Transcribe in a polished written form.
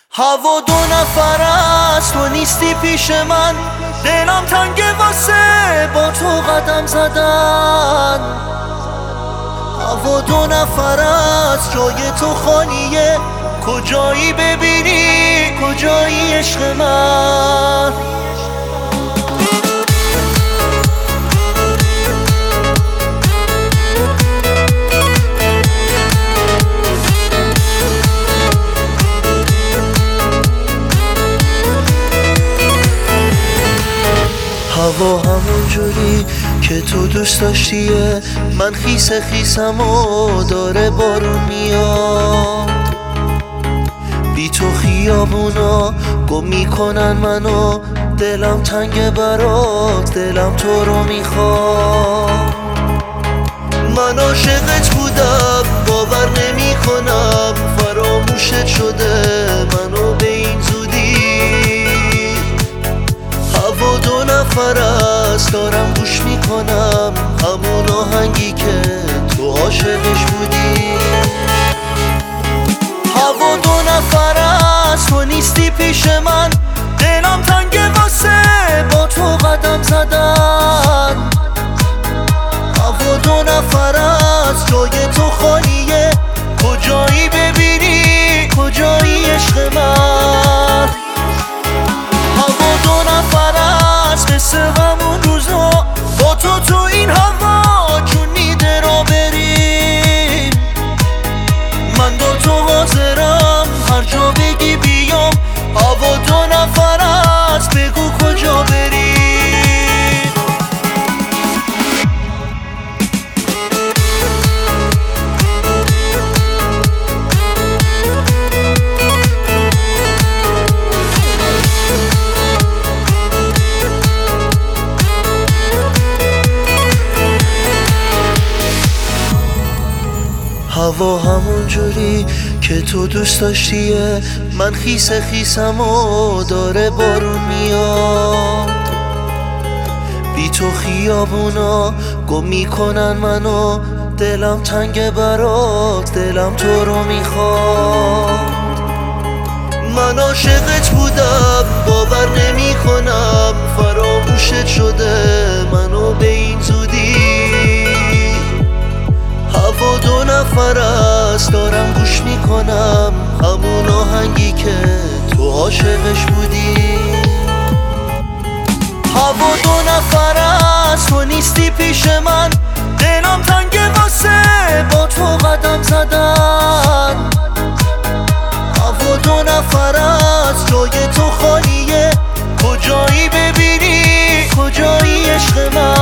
هوا دو نفر است، تو نیستی پیش من، دلم تنگه واسه با تو قدم زدن. هوا دو نفر است، جای تو خالیه، کجایی ببینی کجایی عشق من. هوا همون جوری که تو دوست داشتیه، من خیس خیسم و داره بارون میاد. بی تو خیابونا گم میکنن منو، دلم تنگه برات، دلم تو رو میخواد. من عاشقت بودم باور نمی کنم، فراموشت شده منو به این زودی. هوا دو نفر است، دارم گوش میکنم همون آهنگی که تو عاشقش بودی. هوا دو نفر است، تو نیستی پیش من، دلم تنگه واسه با تو قدم زدن. هوا دو نفر است، جای تو خالیه، کجایی ببینی کجایی عشق من. هوا دو نفر است، مثل همون روزا با تو این هوا جون میده را بریم. من با تو حاضرم هر جا بگی بیام. هوا دو نفر است، بگو کجا بریم. هوا همون جوری که تو دوست داشتیه، من خیس خیسم و داره بارون میاد. بی تو خیابونا گم میکنن منو، دلم تنگه برات، دلم تو رو میخواد. من عاشقت بودم باور نمی کنم، فراموشت شده منو به این زودی. هوا دو نفر است، دارم گوش میکنم همون آهنگی که تو عاشقش بودی. هوا دو نفر است، تو نیستی پیش من، دلم تنگه واسه با تو قدم زدن. هوا دو نفر است، جای تو خالیه، کجایی ببینی کجایی عشق من.